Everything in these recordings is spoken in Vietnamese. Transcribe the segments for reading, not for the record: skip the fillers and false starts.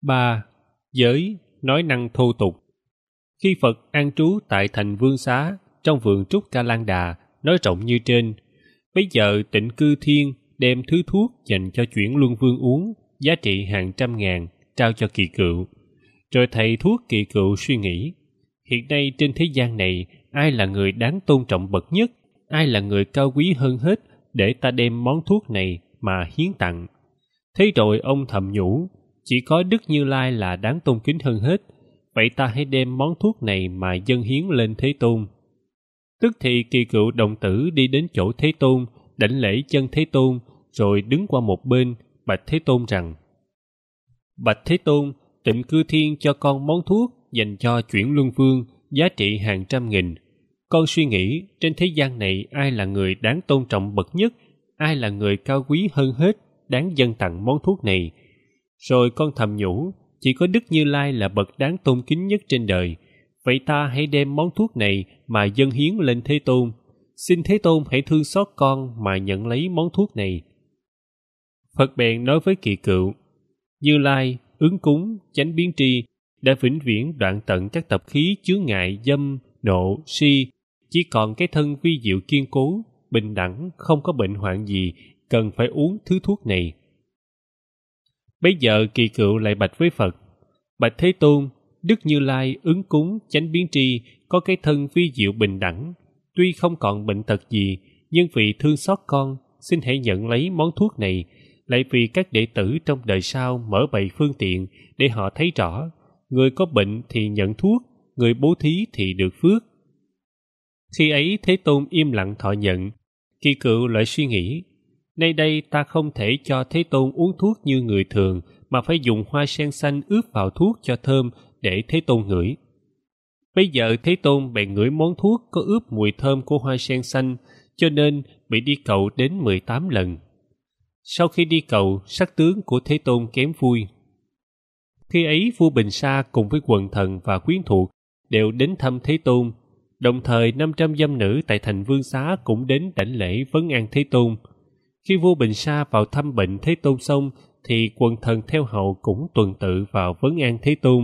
3. Giới nói năng thô tục. Khi Phật an trú tại thành Vương Xá trong vườn Trúc Ca Lan Đà nói rộng như trên, bấy giờ Tịnh Cư Thiên đem thứ thuốc dành cho Chuyển Luân Vương uống, giá trị hàng trăm ngàn, trao cho Kỳ Cựu. Rồi thầy thuốc Kỳ Cựu suy nghĩ, hiện nay trên thế gian này, ai là người đáng tôn trọng bậc nhất, ai là người cao quý hơn hết để ta đem món thuốc này mà hiến tặng. Thế rồi ông thầm nhủ, chỉ có Đức Như Lai là đáng tôn kính hơn hết, vậy ta hãy đem món thuốc này mà dâng hiến lên Thế Tôn. Tức thì Kỳ Cựu đồng tử đi đến chỗ Thế Tôn, đảnh lễ chân Thế Tôn, rồi đứng qua một bên, bạch Thế Tôn rằng: Bạch Thế Tôn, Tịnh Cư Thiên cho con món thuốc dành cho Chuyển Luân Vương, giá trị hàng trăm nghìn. Con suy nghĩ trên thế gian này ai là người đáng tôn trọng bậc nhất, ai là người cao quý hơn hết, đáng dâng tặng món thuốc này. Rồi con thầm nhủ, chỉ có Đức Như Lai là bậc đáng tôn kính nhất trên đời. Vậy ta hãy đem món thuốc này mà dâng hiến lên Thế Tôn. Xin Thế Tôn hãy thương xót con mà nhận lấy món thuốc này. Phật bèn nói với Kỳ Cựu, Như Lai, ứng cúng, chánh biến tri, đã vĩnh viễn đoạn tận các tập khí chướng ngại dâm, nộ, si, chỉ còn cái thân vi diệu kiên cố, bình đẳng, không có bệnh hoạn gì, cần phải uống thứ thuốc này. Bấy giờ Kỳ Cựu lại bạch với Phật, bạch Thế Tôn, Đức Như Lai ứng cúng chánh biến tri có cái thân vi diệu bình đẳng, tuy không còn bệnh tật gì, nhưng vì thương xót con, xin hãy nhận lấy món thuốc này, lại vì các đệ tử trong đời sau mở bày phương tiện để họ thấy rõ, người có bệnh thì nhận thuốc, người bố thí thì được phước. Khi ấy Thế Tôn im lặng thọ nhận. Kỳ Cựu lại suy nghĩ, nay đây ta không thể cho Thế Tôn uống thuốc như người thường, mà phải dùng hoa sen xanh ướp vào thuốc cho thơm để Thế Tôn ngửi. Bây giờ Thế Tôn bèn ngửi món thuốc có ướp mùi thơm của hoa sen xanh, cho nên bị đi cầu đến 18 lần. Sau khi đi cầu, sắc tướng của Thế Tôn kém vui. Khi ấy vua Bình Sa cùng với quần thần và quyến thuộc đều đến thăm Thế Tôn. Đồng thời 500 dâm nữ tại thành Vương Xá cũng đến đảnh lễ vấn an Thế Tôn. Khi vua Bình Sa vào thăm bệnh Thế Tôn xong, thì quần thần theo hậu cũng tuần tự vào vấn an Thế Tôn.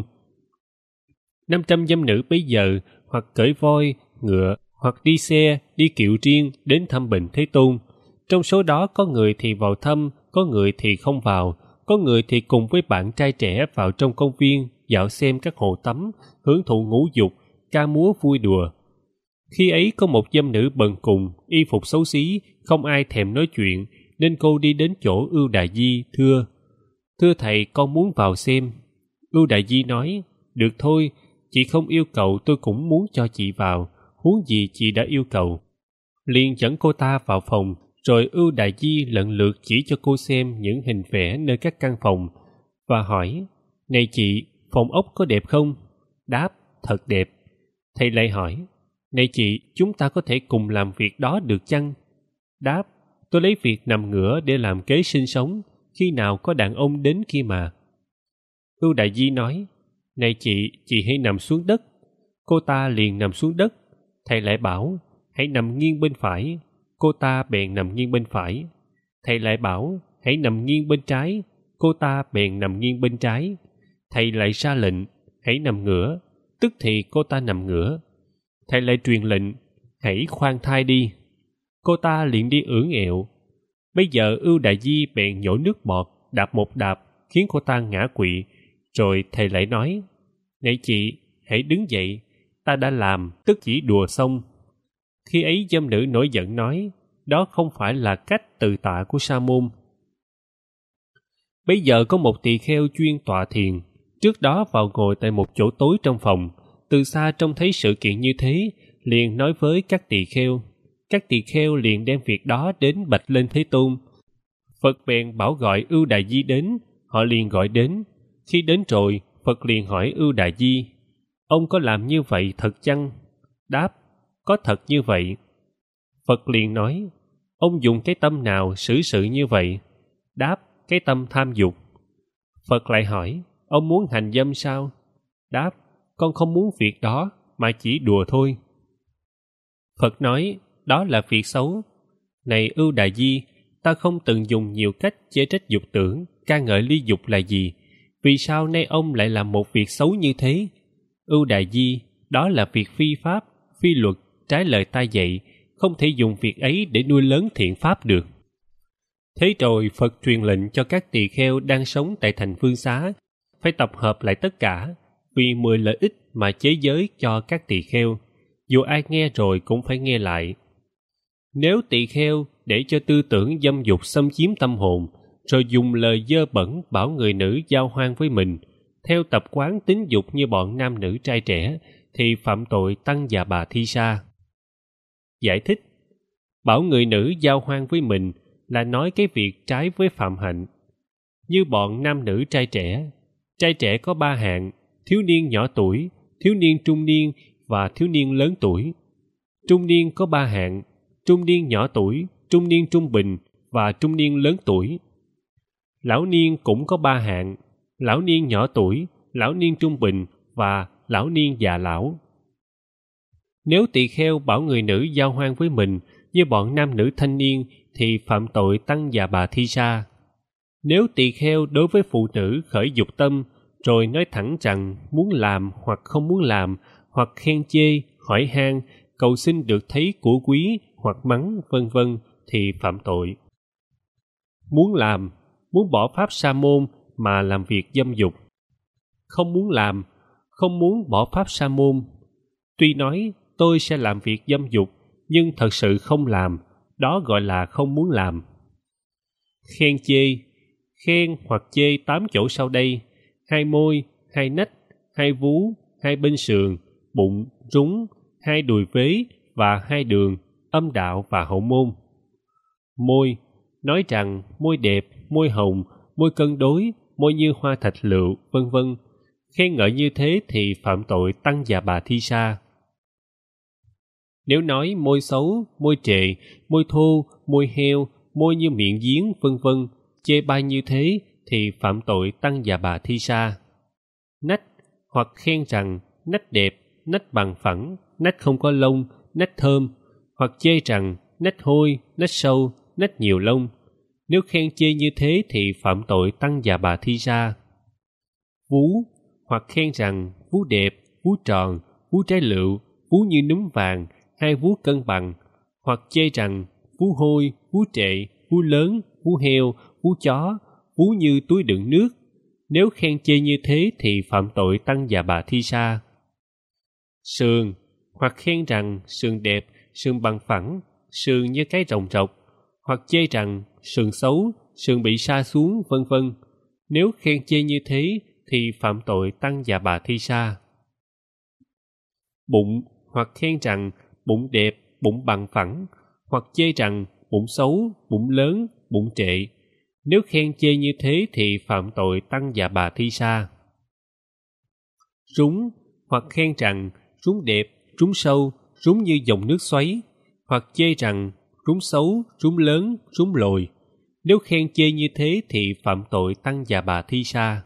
500 dâm nữ bấy giờ hoặc cởi voi, ngựa, hoặc đi xe, đi kiệu riêng đến thăm bệnh Thế Tôn. Trong số đó có người thì vào thăm, có người thì không vào, có người thì cùng với bạn trai trẻ vào trong công viên, dạo xem các hồ tắm, hưởng thụ ngũ dục, ca múa vui đùa. Khi ấy có một dâm nữ bần cùng, y phục xấu xí, không ai thèm nói chuyện, nên cô đi đến chỗ Ưu Đà Di, thưa thầy, con muốn vào xem. Ưu Đà Di nói, được thôi, chị không yêu cầu tôi cũng muốn cho chị vào, huống gì chị đã yêu cầu. Liền dẫn cô ta vào phòng, rồi Ưu Đà Di lần lượt chỉ cho cô xem những hình vẽ nơi các căn phòng, và hỏi, này chị, phòng ốc có đẹp không? Đáp, thật đẹp. Thầy lại hỏi, này chị, chúng ta có thể cùng làm việc đó được chăng? Đáp, tôi lấy việc nằm ngửa để làm kế sinh sống, khi nào có đàn ông đến kia mà. Ưu Đà Di nói, này chị hãy nằm xuống đất. Cô ta liền nằm xuống đất. Thầy lại bảo, hãy nằm nghiêng bên phải. Cô ta bèn nằm nghiêng bên phải. Thầy lại bảo, hãy nằm nghiêng bên trái. Cô ta bèn nằm nghiêng bên trái. Thầy lại ra lệnh, hãy nằm ngửa. Tức thì cô ta nằm ngửa. Thầy lại truyền lệnh, hãy khoan thai đi. Cô ta liền đi ưỡn ẹo. Bây giờ Ưu Đà Di bèn nhổ nước bọt, đạp một đạp, khiến cô ta ngã quỵ. Rồi thầy lại nói, này chị, hãy đứng dậy, ta đã làm, tức chỉ đùa xong. Khi ấy dâm nữ nổi giận nói, đó không phải là cách từ tạ của Sa môn. Bây giờ có một tỳ kheo chuyên tọa thiền, trước đó vào ngồi tại một chỗ tối trong phòng, từ xa trông thấy sự kiện như thế, liền nói với các tỳ kheo. Các tỳ kheo liền đem việc đó đến bạch lên Thế Tôn. Phật bèn bảo gọi Ưu Đà Di đến, họ liền gọi đến. Khi đến rồi, Phật liền hỏi Ưu Đà Di, ông có làm như vậy thật chăng? Đáp, có thật như vậy. Phật liền nói, ông dùng cái tâm nào xử sự như vậy? Đáp, cái tâm tham dục. Phật lại hỏi, ông muốn hành dâm sao? Đáp, con không muốn việc đó, mà chỉ đùa thôi. Phật nói, đó là việc xấu. Này Ưu Đà Di, ta không từng dùng nhiều cách chê trách dục tưởng, ca ngợi ly dục là gì, Vì sao nay ông lại làm một việc xấu như thế? Ưu Đà Di, đó là việc phi pháp, phi luật, trái lời ta dạy, không thể dùng việc ấy để nuôi lớn thiện pháp được. Thế rồi Phật truyền lệnh cho các tỳ kheo đang sống tại thành Vương Xá phải tập hợp lại tất cả, vì 10 lợi ích mà chế giới cho các tỳ kheo, dù ai nghe rồi cũng phải nghe lại. Nếu tỳ kheo để cho tư tưởng dâm dục xâm chiếm tâm hồn, rồi dùng lời dơ bẩn bảo người nữ giao hoan với mình, theo tập quán tính dục như bọn nam nữ trai trẻ, thì phạm tội tăng già bà thi sa. Giải thích: bảo người nữ giao hoan với mình là nói cái việc trái với phạm hạnh. Như bọn nam nữ trai trẻ có 3 hạng: thiếu niên nhỏ tuổi, thiếu niên trung niên và thiếu niên lớn tuổi. Trung niên có 3 hạng: trung niên nhỏ tuổi, trung niên trung bình và trung niên lớn tuổi. Lão niên cũng có 3 hạng: lão niên nhỏ tuổi, lão niên trung bình và lão niên già lão. Nếu tỳ kheo bảo người nữ giao hoan với mình như bọn nam nữ thanh niên thì phạm tội tăng già bà thi sa. Nếu tỳ kheo đối với phụ nữ khởi dục tâm, rồi nói thẳng rằng muốn làm hoặc không muốn làm, hoặc khen chê, hỏi han, cầu xin được thấy của quý hoặc mắng, vân vân, thì phạm tội. Muốn làm, muốn bỏ pháp sa môn mà làm việc dâm dục. Không muốn làm, không muốn bỏ pháp sa môn. Tuy nói tôi sẽ làm việc dâm dục, nhưng thật sự không làm, đó gọi là không muốn làm. Khen chê, khen hoặc chê 8 chỗ sau đây: 2 môi, 2 nách, 2 vú, 2 bên sườn, bụng, rúng, 2 đùi vế và 2 đường, âm đạo và hậu môn. Môi, nói rằng môi đẹp, môi hồng, môi cân đối, môi như hoa thạch lựu, vân vân. Khen ngợi như thế thì phạm tội tăng già bà thi sa. Nếu nói môi xấu, môi trệ, môi thô, môi heo, môi như miệng giếng, vân vân, chê bai như thế thì phạm tội tăng già bà thi sa. Nách, hoặc khen rằng nách đẹp, nách bằng phẳng, nách không có lông, nách thơm, hoặc chê rằng nách hôi, nách sâu, nách nhiều lông. Nếu khen chê như thế thì phạm tội tăng già bà thi sa. Vú, hoặc khen rằng vú đẹp, vú tròn, vú trái lựu, vú như núm vàng, 2 vú cân bằng, hoặc chê rằng vú hôi, vú trệ, vú lớn, vú heo, vú chó, vú như túi đựng nước. Nếu khen chê như thế thì phạm tội tăng già bà thi sa. Sườn, hoặc khen rằng sườn đẹp, sườn bằng phẳng, sườn như cái rồng rọc, hoặc chê rằng sườn xấu, sườn bị sa xuống, vân vân. Nếu khen chê như thế thì phạm tội tăng già bà thi sa. Bụng, hoặc khen rằng bụng đẹp, bụng bằng phẳng, hoặc chê rằng bụng xấu, bụng lớn, bụng trệ. Nếu khen chê như thế thì phạm tội tăng già bà thi sa. Rúng, hoặc khen rằng rúng đẹp, rúng sâu, rúng như dòng nước xoáy, hoặc chê rằng rúng xấu, rúng lớn, rúng lồi. Nếu khen chê như thế thì phạm tội tăng già bà thi sa.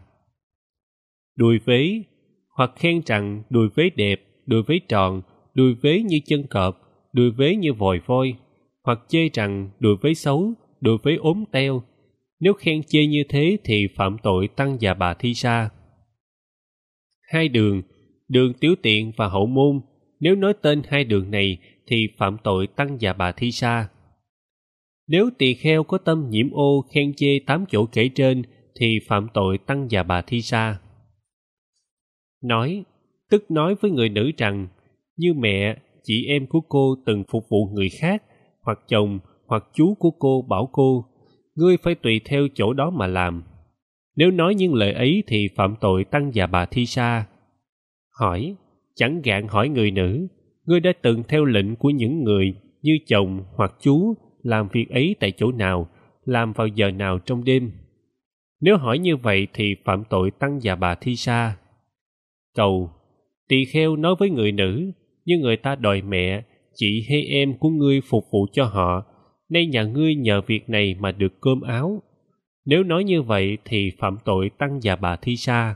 Đùi vế, hoặc khen rằng đùi vế đẹp, đùi vế tròn, đùi vế như chân cọp, đùi vế như vòi voi, hoặc chê rằng đùi vế xấu, đùi vế ốm teo. Nếu khen chê như thế thì phạm tội tăng già bà thi sa. 2 đường, đường tiểu tiện và hậu môn. Nếu nói tên 2 đường này thì phạm tội tăng già bà thi sa. Nếu tỳ kheo có tâm nhiễm ô khen chê 8 chỗ kể trên thì phạm tội tăng già bà thi sa. Nói, tức nói với người nữ rằng, như mẹ, chị em của cô từng phục vụ người khác, hoặc chồng, hoặc chú của cô bảo cô, ngươi phải tùy theo chỗ đó mà làm. Nếu nói những lời ấy thì phạm tội tăng già bà thi sa. Hỏi, chẳng gạn hỏi người nữ, ngươi đã từng theo lệnh của những người như chồng hoặc chú làm việc ấy tại chỗ nào, làm vào giờ nào trong đêm? Nếu hỏi như vậy thì phạm tội tăng già bà thi sa. Cầu, tỳ kheo nói với người nữ, như người ta đòi mẹ, chị hay em của ngươi phục vụ cho họ, nay nhà ngươi nhờ việc này mà được cơm áo. Nếu nói như vậy thì phạm tội tăng già bà thi sa.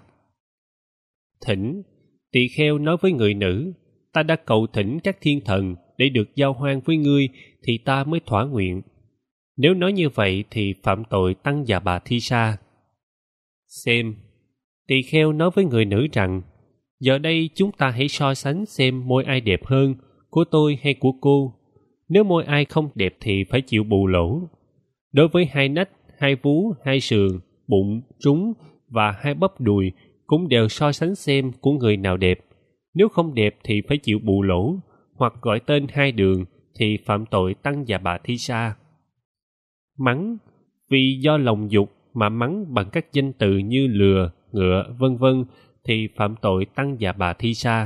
Thỉnh, tỳ kheo nói với người nữ, ta đã cầu thỉnh các thiên thần để được giao hoan với ngươi thì ta mới thỏa nguyện. Nếu nói như vậy thì phạm tội tăng già bà thi sa. Xem, Tỳ kheo nói với người nữ rằng, giờ đây chúng ta hãy so sánh xem môi ai đẹp hơn, của tôi hay của cô. Nếu môi ai không đẹp thì phải chịu bù lỗ. Đối với hai nách, hai vú, hai sườn, bụng, trúng và hai bắp đùi cũng đều so sánh xem của người nào đẹp. Nếu không đẹp thì phải chịu bù lỗ, hoặc gọi tên hai đường thì phạm tội tăng và bà thi sa. Mắng, vì do lòng dục mà mắng bằng các danh từ như lừa, ngựa, vân vân thì phạm tội tăng và bà thi sa.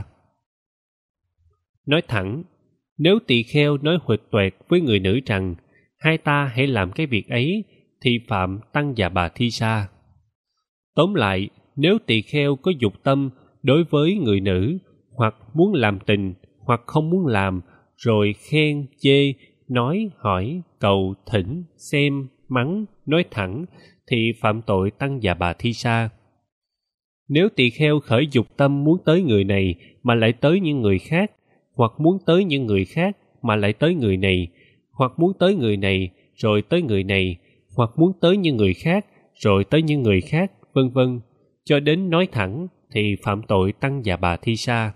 Nói thẳng, nếu tỳ kheo nói huỵch toẹt với người nữ rằng hai ta hãy làm cái việc ấy thì phạm tăng và bà thi sa. Tóm lại, nếu tỳ kheo có dục tâm đối với người nữ, hoặc muốn làm tình, hoặc không muốn làm, rồi khen, chê, nói, hỏi, cầu, thỉnh, xem, mắng, nói thẳng, thì phạm tội tăng và bà thi sa. Nếu tỳ kheo khởi dục tâm muốn tới người này mà lại tới những người khác, hoặc muốn tới những người khác mà lại tới người này, hoặc muốn tới người này rồi tới người này, hoặc muốn tới những người khác rồi tới những người khác, vân vân, cho đến nói thẳng thì phạm tội tăng và bà thi sa.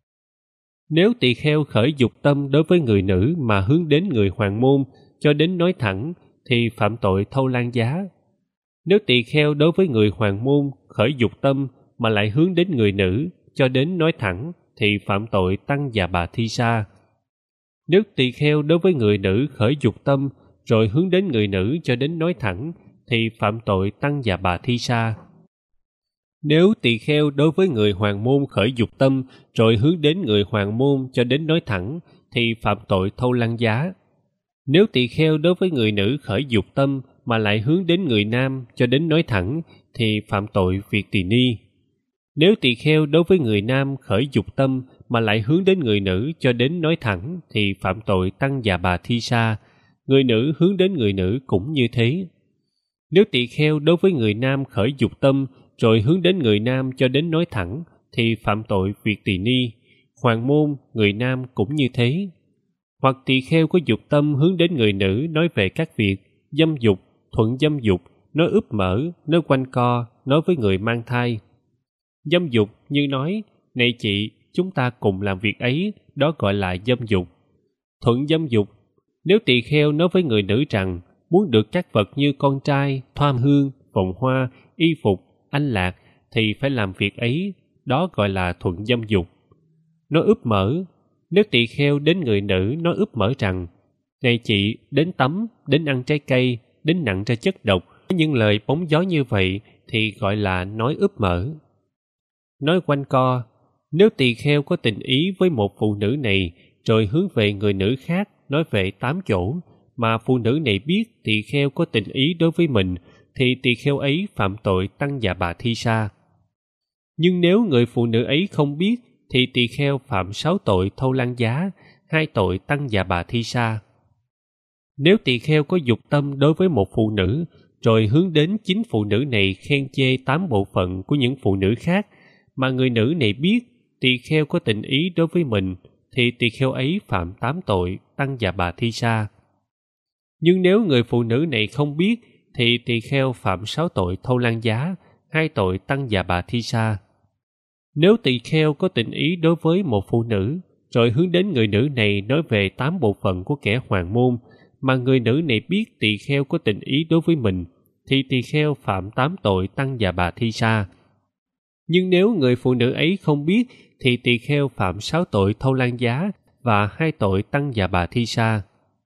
Nếu tỳ kheo khởi dục tâm đối với người nữ mà hướng đến người hoàng môn cho đến nói thẳng thì phạm tội thâu lan giá. Nếu tỳ kheo đối với người hoàng môn khởi dục tâm mà lại hướng đến người nữ cho đến nói thẳng thì phạm tội tăng và bà thi sa. Nếu tỳ kheo đối với người nữ khởi dục tâm rồi hướng đến người nữ cho đến nói thẳng thì phạm tội tăng và bà thi sa. Nếu tỳ kheo đối với người hoàng môn khởi dục tâm rồi hướng đến người hoàng môn cho đến nói thẳng thì phạm tội thâu lăng giá. Nếu tỳ kheo đối với người nữ khởi dục tâm mà lại hướng đến người nam cho đến nói thẳng thì phạm tội việc tỳ ni. Nếu tỳ kheo đối với người nam khởi dục tâm mà lại hướng đến người nữ cho đến nói thẳng thì phạm tội tăng và bà thi sa. Người nữ hướng đến người nữ cũng như thế. Nếu tỳ kheo đối với người nam khởi dục tâm rồi hướng đến người nam cho đến nói thẳng thì phạm tội việc tỳ ni. Hoàng môn, người nam cũng như thế. Hoặc tỳ kheo có dục tâm hướng đến người nữ nói về các việc dâm dục, thuận dâm dục, nói úp mở, nói quanh co, nói với người mang thai. Dâm dục như nói, này chị, chúng ta cùng làm việc ấy, đó gọi là dâm dục. Thuận dâm dục, nếu tỳ kheo nói với người nữ rằng muốn được các vật như con trai, thoa hương, vòng hoa, y phục, anh lạc thì phải làm việc ấy, đó gọi là thuận dâm dục. Nói úp mở, nếu tỳ kheo đến người nữ nói úp mở rằng này chị, đến tắm, đến ăn trái cây, đến nặng ra chất độc, những lời bóng gió như vậy thì gọi là nói úp mở. Nói quanh co, nếu tỳ kheo có tình ý với một phụ nữ này rồi hướng về người nữ khác nói về 8 chỗ mà phụ nữ này biết tỳ kheo có tình ý đối với mình thì tỳ kheo ấy phạm tội tăng và bà thi sa. Nhưng nếu người phụ nữ ấy không biết thì tỳ kheo phạm 6 tội thâu lăng giá, 2 tội tăng và bà thi sa. Nếu tỳ kheo có dục tâm đối với một phụ nữ rồi hướng đến chính phụ nữ này khen chê 8 bộ phận của những phụ nữ khác mà người nữ này biết tỳ kheo có tình ý đối với mình thì tỳ kheo ấy phạm 8 tội tăng và bà thi sa. Nhưng nếu người phụ nữ này không biết thì tỳ kheo phạm 6 tội thâu lăng giá, 2 tội tăng và bà thi sa. Nếu tỳ kheo có tình ý đối với một phụ nữ rồi hướng đến người nữ này nói về 8 bộ phận của kẻ hoàng môn mà người nữ này biết tỳ kheo có tình ý đối với mình thì tỳ kheo phạm 8 tội tăng và bà thi sa. Nhưng nếu người phụ nữ ấy không biết thì tỳ kheo phạm 6 tội thâu lăng giá và 2 tội tăng và bà thi sa.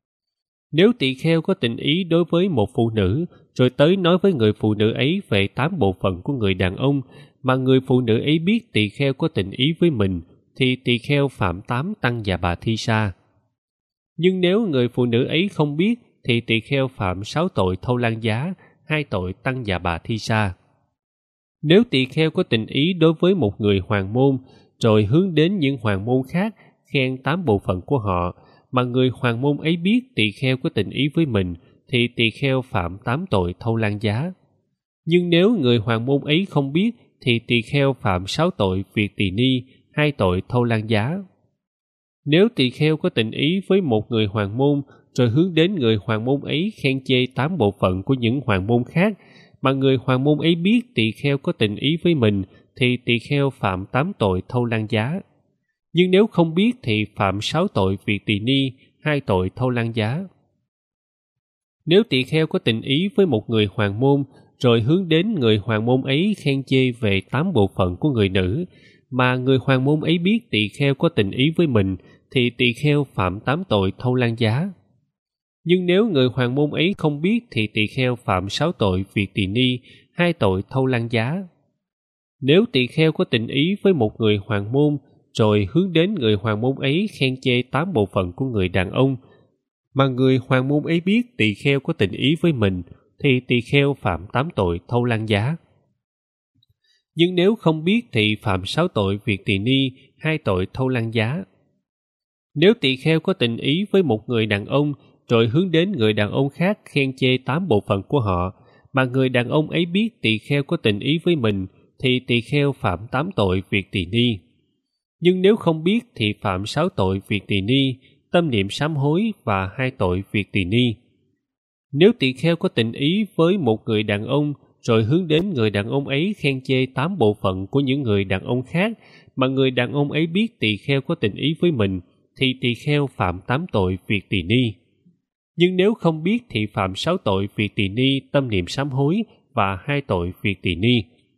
Nếu tỳ kheo có tình ý đối với một phụ nữ rồi tới nói với người phụ nữ ấy về 8 bộ phận của người đàn ông mà người phụ nữ ấy biết tỳ kheo có tình ý với mình thì tỳ kheo phạm 8 tăng và bà thi sa. Nhưng nếu người phụ nữ ấy không biết thì tỳ kheo phạm 6 tội thâu lăng giá, 2 tội tăng và bà thi sa. Nếu tỳ kheo có tình ý đối với một người hoàng môn rồi hướng đến những hoàng môn khác khen 8 bộ phận của họ mà người hoàng môn ấy biết tỳ kheo có tình ý với mình thì tỳ kheo phạm 8 tội thâu lăng giá. Nhưng nếu người hoàng môn ấy không biết thì tỳ kheo phạm 6 tội việc tỳ ni, 2 tội thâu lăng giá. Nếu tỳ kheo có tình ý với một người hoàng môn rồi hướng đến người hoàng môn ấy khen chê 8 bộ phận của những hoàng môn khác mà người hoàng môn ấy biết tỳ kheo có tình ý với mình, thì tỳ kheo phạm 8 tội thâu lan giá. Nhưng nếu không biết thì phạm 6 tội việc tỳ ni, 2 tội thâu lan giá. Nếu tỳ kheo có tình ý với một người hoàng môn, rồi hướng đến người hoàng môn ấy khen chê về 8 bộ phận của người nữ, mà người hoàng môn ấy biết tỳ kheo có tình ý với mình, thì tỳ kheo phạm 8 tội thâu lan giá. Nhưng nếu người hoàng môn ấy không biết thì tỳ kheo phạm 6 tội việc tỳ ni, 2 tội thâu lan giá. Nếu tỳ kheo có tình ý với một người hoàng môn, rồi hướng đến người hoàng môn ấy khen chê 8 bộ phận của người đàn ông, mà người hoàng môn ấy biết tỳ kheo có tình ý với mình, thì tỳ kheo phạm 8 tội thâu lan giá. Nhưng nếu không biết thì phạm 6 tội việc tỳ ni, 2 tội thâu lan giá. Nếu tỳ kheo có tình ý với một người đàn ông, rồi hướng đến người đàn ông khác khen chê 8 bộ phận của họ, mà người đàn ông ấy biết tỳ kheo có tình ý với mình, thì tỳ kheo phạm 8 tội việc tỳ ni. Nhưng nếu không biết thì phạm 6 tội việc tỳ ni, tâm niệm sám hối và 2 tội việc tỳ ni. Nếu tỳ kheo có tình ý với một người đàn ông, rồi hướng đến người đàn ông ấy khen chê 8 bộ phận của những người đàn ông khác, mà người đàn ông ấy biết tỳ kheo có tình ý với mình, thì tỳ kheo phạm 8 tội việc tỳ ni. Nhưng nếu không biết thì phạm 6 tội việc tỳ ni, tâm niệm sám hối và 2 tội việc tỳ ni.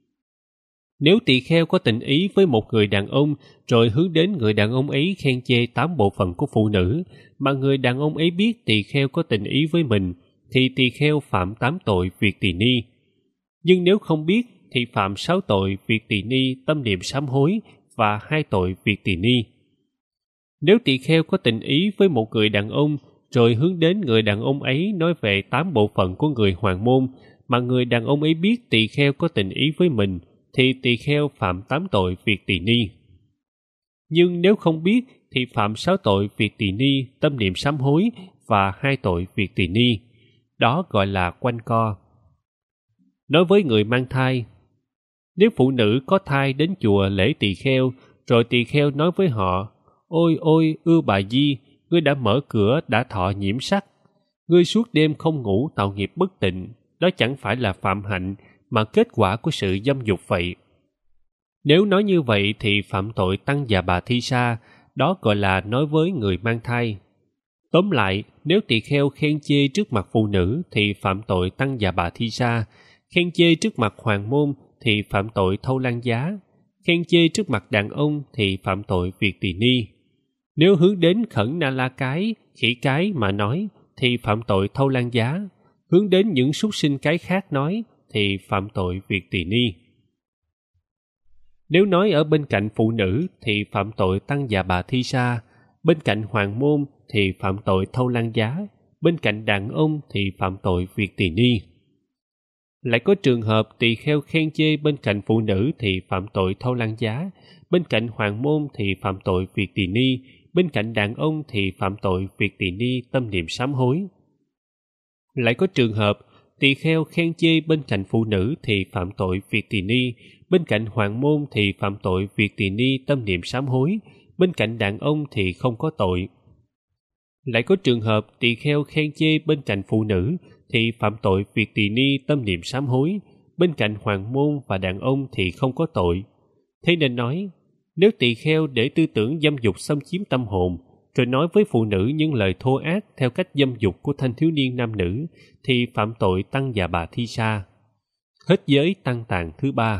Nếu tỳ kheo có tình ý với một người đàn ông, rồi hướng đến người đàn ông ấy khen chê 8 bộ phận của phụ nữ, mà người đàn ông ấy biết tỳ kheo có tình ý với mình, thì tỳ kheo phạm 8 tội việc tỳ ni. Nhưng nếu không biết thì phạm 6 tội việc tỳ ni, tâm niệm sám hối và 2 tội việc tỳ ni. Nếu tỳ kheo có tình ý với một người đàn ông, rồi hướng đến người đàn ông ấy nói về 8 bộ phận của người hoàng môn, mà người đàn ông ấy biết tỳ kheo có tình ý với mình, thì tỳ kheo phạm 8 tội việc tỳ ni. Nhưng nếu không biết thì phạm 6 tội việc tỳ ni, tâm niệm sám hối và 2 tội việc tỳ ni. Đó gọi là quanh co. Nói với người mang thai, nếu phụ nữ có thai đến chùa lễ tỳ kheo, rồi tỳ kheo nói với họ: Ôi ôi, ưa bà Di, ngươi đã mở cửa đã thọ nhiễm sắc. Ngươi suốt đêm không ngủ tạo nghiệp bất tịnh, đó chẳng phải là phạm hạnh, mà kết quả của sự dâm dục vậy. Nếu nói như vậy thì phạm tội tăng già bà thi sa, đó gọi là nói với người mang thai. Tóm lại, nếu tỳ kheo khen chê trước mặt phụ nữ thì phạm tội tăng già bà thi sa, khen chê trước mặt hoàng môn thì phạm tội thâu lan giá, khen chê trước mặt đàn ông thì phạm tội việc tỳ ni. Nếu hướng đến khẩn na la cái, khỉ cái mà nói thì phạm tội thâu lan giá, hướng đến những súc sinh cái khác nói thì phạm tội việc tỳ ni. Nếu nói ở bên cạnh phụ nữ thì phạm tội tăng già bà thi sa, bên cạnh hoàng môn thì phạm tội thâu lan giá, bên cạnh đàn ông thì phạm tội việc tỳ ni. Lại có trường hợp tỳ kheo khen chê bên cạnh phụ nữ thì phạm tội thâu lan giá, bên cạnh hoàng môn thì phạm tội việc tỳ ni, bên cạnh đàn ông thì phạm tội việc tỳ ni, tâm niệm sám hối. Lại có trường hợp tỳ kheo khen chê bên cạnh phụ nữ thì phạm tội việc tỳ ni, bên cạnh hoàng môn thì phạm tội việc tỳ ni, tâm niệm sám hối, bên cạnh đàn ông thì không có tội. Lại có trường hợp tỳ kheo khen chê bên cạnh phụ nữ thì phạm tội việc tỳ ni, tâm niệm sám hối, bên cạnh hoàng môn và đàn ông thì không có tội. Thế nên nói, nếu tỳ kheo để tư tưởng dâm dục xâm chiếm tâm hồn, rồi nói với phụ nữ những lời thô ác theo cách dâm dục của thanh thiếu niên nam nữ, thì phạm tội tăng già bà thi sa. Hết giới tăng tàn thứ 3.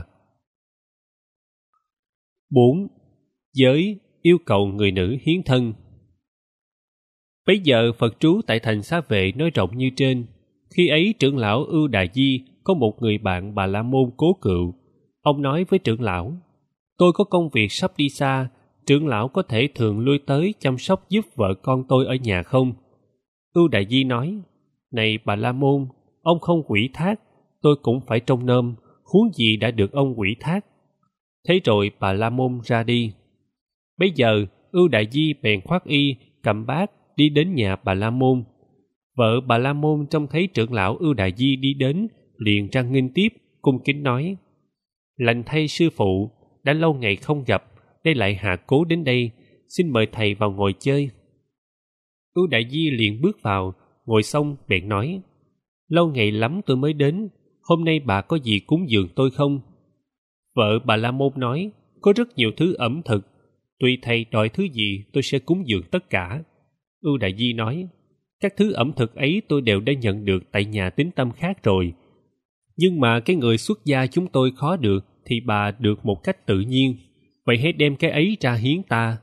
4. Giới yêu cầu người nữ hiến thân. Bấy giờ Phật trú tại thành Xá Vệ nói rộng như trên. Khi ấy trưởng lão Ưu Đà Di có một người bạn Bà La Môn cố cựu. Ông nói với trưởng lão: Tôi có công việc sắp đi xa, trưởng lão có thể thường lui tới chăm sóc giúp vợ con tôi ở nhà không? Ưu Đà Di nói: Này Bà La Môn, ông không ủy thác, tôi cũng phải trông nom, huống gì đã được ông ủy thác. Thế rồi Bà La Môn ra đi. Bấy giờ Ưu Đà Di bèn khoác y, cầm bát đi đến nhà Bà La Môn. Vợ Bà La Môn trông thấy trưởng lão Ưu Đà Di đi đến, liền ra nghênh tiếp, cung kính nói: Lành thay sư phụ, đã lâu ngày không gặp, nay lại hạ cố đến đây, xin mời thầy vào ngồi chơi. Ưu Đà Di liền bước vào, ngồi xong bèn nói: Lâu ngày lắm tôi mới đến, hôm nay bà có gì cúng dường tôi không? Vợ Bà La Môn nói, có rất nhiều thứ ẩm thực, tùy thầy đòi thứ gì tôi sẽ cúng dường tất cả. Ưu Đại Di nói, các thứ ẩm thực ấy tôi đều đã nhận được tại nhà tín tâm khác rồi. Nhưng mà cái người xuất gia chúng tôi khó được thì bà được một cách tự nhiên, vậy hãy đem cái ấy ra hiến ta.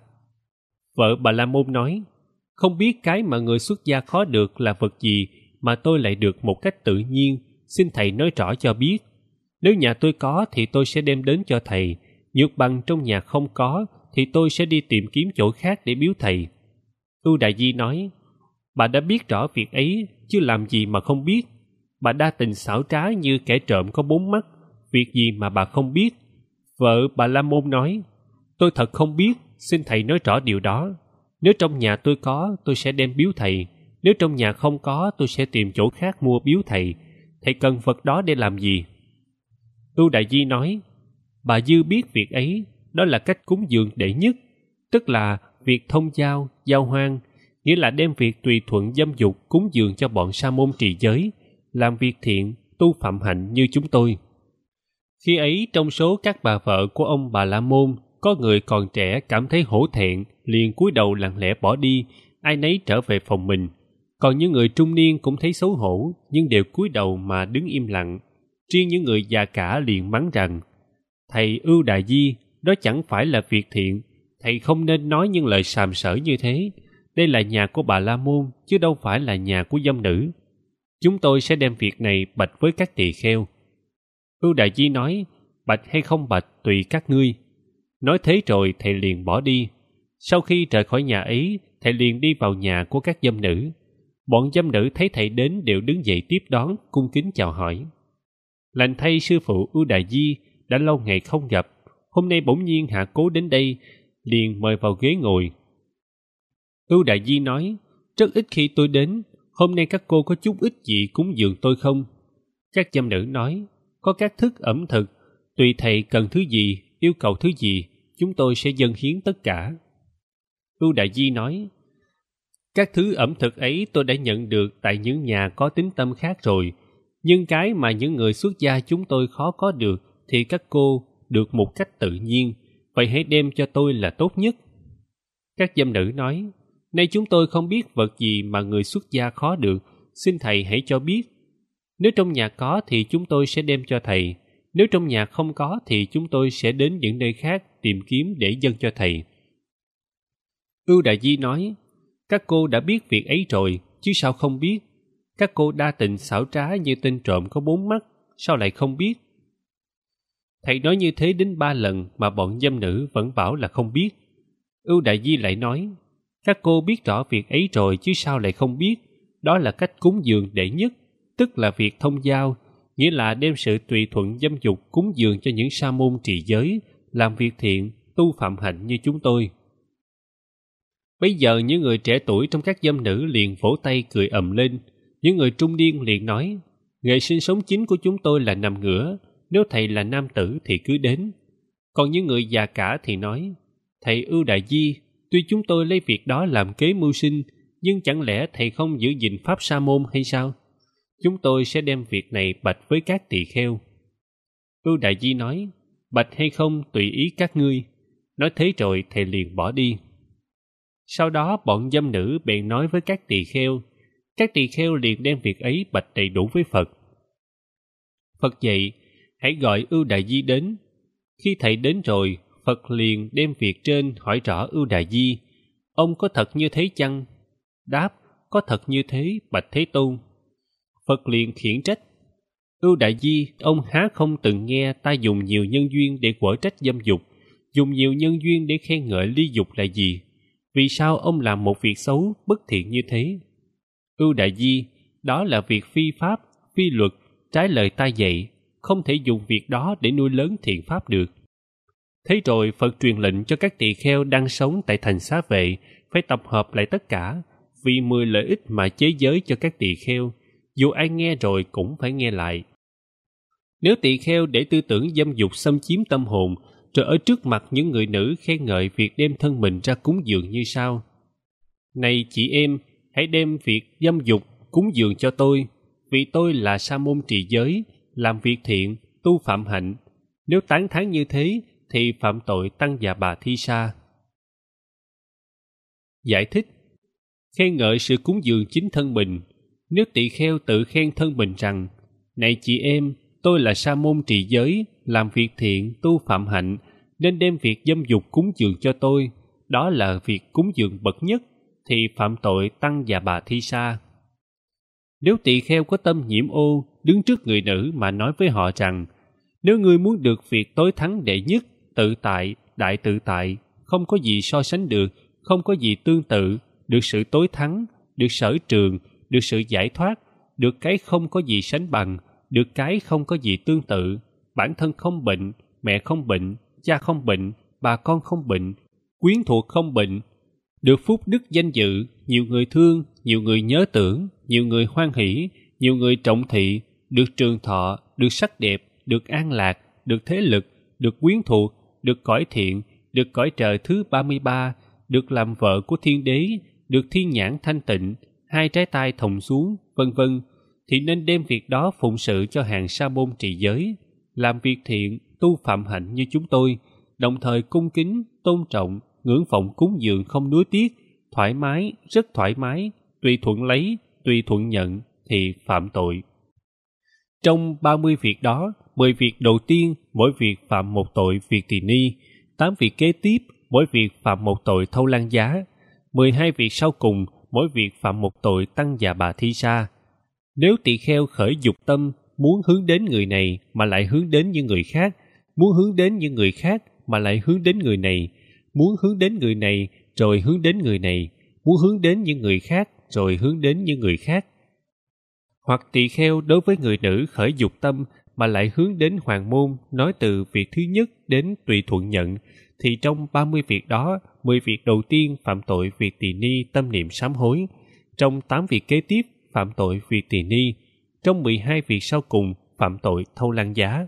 Vợ Bà La Môn nói, không biết cái mà người xuất gia khó được là vật gì mà tôi lại được một cách tự nhiên, xin thầy nói rõ cho biết. Nếu nhà tôi có thì tôi sẽ đem đến cho thầy, nhược bằng trong nhà không có thì tôi sẽ đi tìm kiếm chỗ khác để biếu thầy. Ưu Đại Di nói, bà đã biết rõ việc ấy, chứ làm gì mà không biết. Bà đa tình xảo trá như kẻ trộm có 4 mắt, việc gì mà bà không biết. Vợ Bà La Môn nói, tôi thật không biết, xin thầy nói rõ điều đó. Nếu trong nhà tôi có, tôi sẽ đem biếu thầy. Nếu trong nhà không có, tôi sẽ tìm chỗ khác mua biếu thầy. Thầy cần vật đó để làm gì? Ưu Đại Di nói, bà dư biết việc ấy, đó là cách cúng dường đệ nhất, tức là việc thông giao, giao hoan, nghĩa là đem việc tùy thuận dâm dục cúng dường cho bọn sa môn trì giới, làm việc thiện, tu phạm hạnh như chúng tôi. Khi ấy trong số các bà vợ của ông Bà La Môn, có người còn trẻ cảm thấy hổ thẹn, liền cúi đầu lặng lẽ bỏ đi, ai nấy trở về phòng mình. Còn những người trung niên cũng thấy xấu hổ, nhưng đều cúi đầu mà đứng im lặng. Riêng những người già cả liền mắng rằng, thầy Ưu Đại Di, đó chẳng phải là việc thiện, thầy không nên nói những lời sàm sỡ như thế. Đây là nhà của Bà La Môn, chứ đâu phải là nhà của dâm nữ. Chúng tôi sẽ đem việc này bạch với các tỳ kheo. Ưu Đại Di nói, bạch hay không bạch tùy các ngươi. Nói thế rồi thầy liền bỏ đi. Sau khi rời khỏi nhà ấy, thầy liền đi vào nhà của các dâm nữ. Bọn dâm nữ thấy thầy đến đều đứng dậy tiếp đón, cung kính chào hỏi. Lành thay sư phụ Ưu Đại Di, đã lâu ngày không gặp, hôm nay bỗng nhiên hạ cố đến đây, liền mời vào ghế ngồi. Ưu Đại Di nói, rất ít khi tôi đến, hôm nay các cô có chút ít gì cúng dường tôi không? Các dâm nữ nói, có các thức ẩm thực, tùy thầy cần thứ gì, yêu cầu thứ gì, chúng tôi sẽ dâng hiến tất cả. Ưu Đại Di nói, các thứ ẩm thực ấy tôi đã nhận được tại những nhà có tín tâm khác rồi, nhưng cái mà những người xuất gia chúng tôi khó có được thì các cô được một cách tự nhiên, vậy hãy đem cho tôi là tốt nhất. Các dâm nữ nói, nay chúng tôi không biết vật gì mà người xuất gia khó được, xin thầy hãy cho biết. Nếu trong nhà có thì chúng tôi sẽ đem cho thầy, nếu trong nhà không có thì chúng tôi sẽ đến những nơi khác tìm kiếm để dâng cho thầy. Ưu Đại Di nói, các cô đã biết việc ấy rồi, chứ sao không biết? Các cô đa tình xảo trá như tên trộm có 4 mắt, sao lại không biết? Thầy nói như thế đến 3 lần mà bọn dâm nữ vẫn bảo là không biết. Ưu Đại Di lại nói, các cô biết rõ việc ấy rồi chứ sao lại không biết? Đó là cách cúng dường đệ nhất, tức là việc thông giao, nghĩa là đem sự tùy thuận dâm dục cúng dường cho những sa môn trì giới, làm việc thiện, tu phạm hạnh như chúng tôi. Bây giờ những người trẻ tuổi trong các dâm nữ liền vỗ tay cười ầm lên. Những người trung niên liền nói, nghề sinh sống chính của chúng tôi là nằm ngửa, nếu thầy là nam tử thì cứ đến. Còn những người già cả thì nói, thầy Ưu Đại Di, tuy chúng tôi lấy việc đó làm kế mưu sinh, nhưng chẳng lẽ thầy không giữ gìn pháp sa môn hay sao? Chúng tôi sẽ đem việc này bạch với các tỳ kheo. Ưu Đại Di nói, bạch hay không tùy ý các ngươi. Nói thế rồi thầy liền bỏ đi. Sau đó bọn dâm nữ bèn nói với các tỳ kheo. Các tỳ kheo liền đem việc ấy bạch đầy đủ với Phật. Phật dạy, hãy gọi Ưu Đại Di đến. Khi thầy đến rồi, Phật liền đem việc trên hỏi rõ Ưu Đại Di. Ông có thật như thế chăng? Đáp, có thật như thế, bạch Thế Tôn. Phật liền khiển trách. Ưu Đại Di, ông há không từng nghe ta dùng nhiều nhân duyên để quở trách dâm dục, dùng nhiều nhân duyên để khen ngợi ly dục là gì? Vì sao ông làm một việc xấu, bất thiện như thế? Ưu Đại Di, đó là việc phi pháp, phi luật, trái lời ta dạy, không thể dùng việc đó để nuôi lớn thiện pháp được. Thế rồi Phật truyền lệnh cho các tỳ kheo đang sống tại thành Xá Vệ phải tập hợp lại tất cả, vì 10 lợi ích mà chế giới cho các tỳ kheo, dù ai nghe rồi cũng phải nghe lại. Nếu tỳ kheo để tư tưởng dâm dục xâm chiếm tâm hồn, rồi ở trước mặt những người nữ khen ngợi việc đem thân mình ra cúng dường như sau: Này chị em, hãy đem việc dâm dục cúng dường cho tôi, vì tôi là sa môn trì giới, làm việc thiện, tu phạm hạnh. Nếu tán thán như thế thì phạm tội Tăng Già Bà Thi Sa. Giải thích: khen ngợi sự cúng dường chính thân mình. Nếu tỳ kheo tự khen thân mình rằng: này chị em, tôi là sa môn trì giới, làm việc thiện, tu phạm hạnh, nên đem việc dâm dục cúng dường cho tôi, đó là việc cúng dường bậc nhất, thì phạm tội Tăng Già Bà Thi Sa. Nếu tỳ kheo có tâm nhiễm ô, đứng trước người nữ mà nói với họ rằng: nếu ngươi muốn được việc tối thắng đệ nhất, tự tại, đại tự tại, không có gì so sánh được, không có gì tương tự, được sự tối thắng, được sở trường, được sự giải thoát, được cái không có gì sánh bằng, được cái không có gì tương tự, bản thân không bệnh, mẹ không bệnh, cha không bệnh, bà con không bệnh, quyến thuộc không bệnh, được phúc đức danh dự, nhiều người thương, nhiều người nhớ tưởng, nhiều người hoan hỷ, nhiều người trọng thị, được trường thọ, được sắc đẹp, được an lạc, được thế lực, được quyến thuộc, được cõi thiện, được cõi trời thứ 33, được làm vợ của thiên đế, được thiên nhãn thanh tịnh, hai trái tai thòng xuống, vân vân, thì nên đem việc đó phụng sự cho hàng sa môn trì giới, làm việc thiện, tu phạm hạnh như chúng tôi, đồng thời cung kính, tôn trọng, ngưỡng vọng cúng dường không nuối tiếc, thoải mái, rất thoải mái, tùy thuận lấy, tùy thuận nhận, thì phạm tội. Trong 30 việc đó, 10 việc đầu tiên, mỗi việc phạm một tội việc tỳ ni, 8 việc kế tiếp, mỗi việc phạm một tội thâu lan giá, 12 việc sau cùng, mỗi việc phạm một tội Tăng Già Bà Thi Sa. Nếu tỳ kheo khởi dục tâm, muốn hướng đến người này mà lại hướng đến những người khác, muốn hướng đến những người khác mà lại hướng đến người này, muốn hướng đến người này rồi hướng đến người này, muốn hướng đến những người khác rồi hướng đến những người khác. Hoặc tỳ kheo đối với người nữ khởi dục tâm mà lại hướng đến hoàng môn, nói từ việc thứ nhất đến tùy thuận nhận, thì trong 30 việc đó, 10 việc đầu tiên phạm tội việc tỳ ni tâm niệm sám hối, trong 8 việc kế tiếp phạm tội việc tỳ ni, trong 12 việc sau cùng phạm tội thâu lan giá.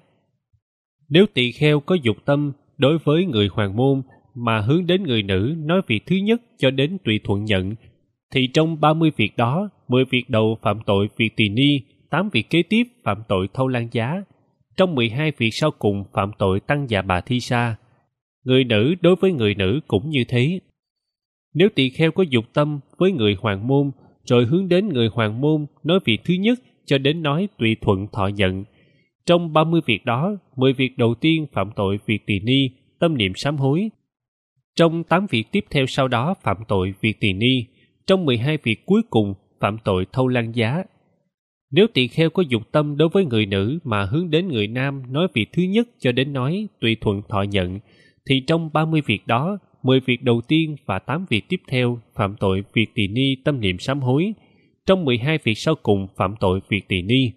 Nếu tỳ kheo có dục tâm đối với người hoàng môn mà hướng đến người nữ nói việc thứ nhất cho đến tùy thuận nhận, thì trong 30 việc đó, 10 việc đầu phạm tội việc tỳ ni, 8 việc kế tiếp phạm tội thâu lan giá, trong 12 việc sau cùng phạm tội Tăng Già Bà Thi Sa. Người nữ đối với người nữ cũng như thế. Nếu tỳ kheo có dục tâm với người hoàng môn, rồi hướng đến người hoàng môn nói việc thứ nhất cho đến nói tùy thuận thọ nhận, trong 30 việc đó, 10 việc đầu tiên phạm tội việc tỳ ni, tâm niệm sám hối, trong 8 việc tiếp theo sau đó phạm tội việc tỳ ni, trong 12 việc cuối cùng phạm tội thâu lan giá. Nếu tỳ kheo có dục tâm đối với người nữ mà hướng đến người nam nói việc thứ nhất cho đến nói tùy thuận thọ nhận, thì trong 30 việc đó, 10 việc đầu tiên và 8 việc tiếp theo phạm tội việc tỳ ni tâm niệm sám hối, trong 12 việc sau cùng phạm tội việc tỳ ni.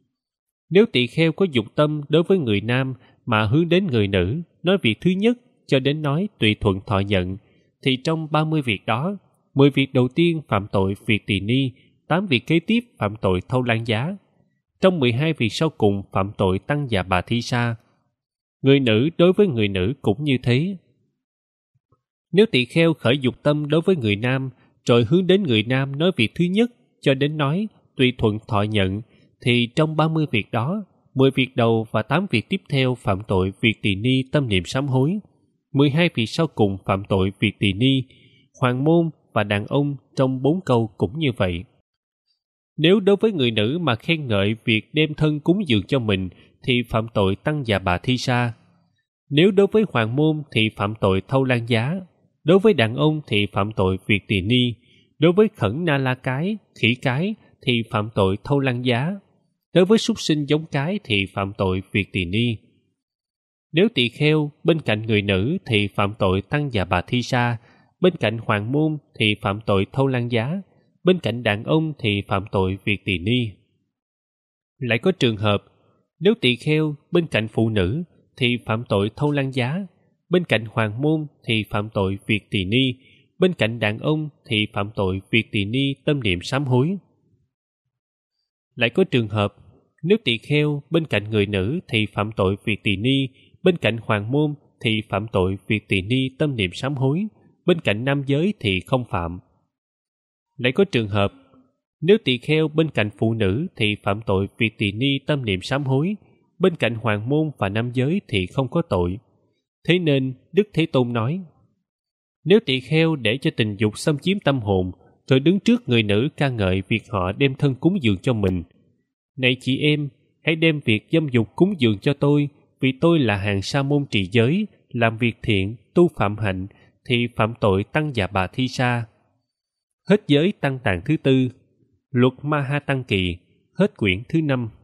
Nếu tỳ kheo có dục tâm đối với người nam mà hướng đến người nữ nói việc thứ nhất cho đến nói tùy thuận thọ nhận, thì trong 30 việc đó, 10 việc đầu tiên phạm tội việc tỳ ni, 8 việc kế tiếp phạm tội thâu lan giá, trong 12 việc sau cùng phạm tội Tăng Già Bà Thi Sa. Người nữ đối với người nữ cũng như thế. Nếu tỳ kheo khởi dục tâm đối với người nam, rồi hướng đến người nam nói việc thứ nhất cho đến nói tùy thuận thọ nhận, thì trong 30 việc đó, 10 việc đầu và 8 việc tiếp theo phạm tội việc tỳ ni tâm niệm sám hối, 12 việc sau cùng phạm tội việc tỳ ni, hoàng môn và đàn ông trong 4 câu cũng như vậy. Nếu đối với người nữ mà khen ngợi việc đem thân cúng dường cho mình thì phạm tội Tăng Già Bà Thi Sa. Nếu đối với hoàng môn thì phạm tội thâu lan giá, đối với đàn ông thì phạm tội việc tỳ ni, đối với khẩn na la cái, khỉ cái thì phạm tội thâu lan giá, đối với súc sinh giống cái thì phạm tội việc tỳ ni. Nếu tỳ kheo bên cạnh người nữ thì phạm tội Tăng Già Bà Thi Sa, bên cạnh hoàng môn thì phạm tội thâu lan giá, bên cạnh đàn ông thì phạm tội việc tỳ ni. Lại có trường hợp, nếu tỳ kheo bên cạnh phụ nữ thì phạm tội thâu lan giá, bên cạnh hoàng môn thì phạm tội việc tỳ ni, bên cạnh đàn ông thì phạm tội việc tỳ ni tâm niệm sám hối. Lại có trường hợp, nếu tỳ kheo bên cạnh người nữ thì phạm tội việc tỳ ni, bên cạnh hoàng môn thì phạm tội việc tỳ ni tâm niệm sám hối, bên cạnh nam giới thì không phạm. Lại có trường hợp, nếu tỳ kheo bên cạnh phụ nữ thì phạm tội việc tỳ ni tâm niệm sám hối, bên cạnh hoàng môn và nam giới thì không có tội. Thế nên Đức Thế Tôn nói, nếu tỳ kheo để cho tình dục xâm chiếm tâm hồn, rồi đứng trước người nữ ca ngợi việc họ đem thân cúng dường cho mình, này chị em, hãy đem việc dâm dục cúng dường cho tôi, vì tôi là hàng sa môn trì giới, làm việc thiện, tu phạm hạnh, thì phạm tội tăng và bà thi sa. Hết giới tăng tạng thứ tư. Luật Ma Ha Tăng Kỳ. Hết quyển thứ 5.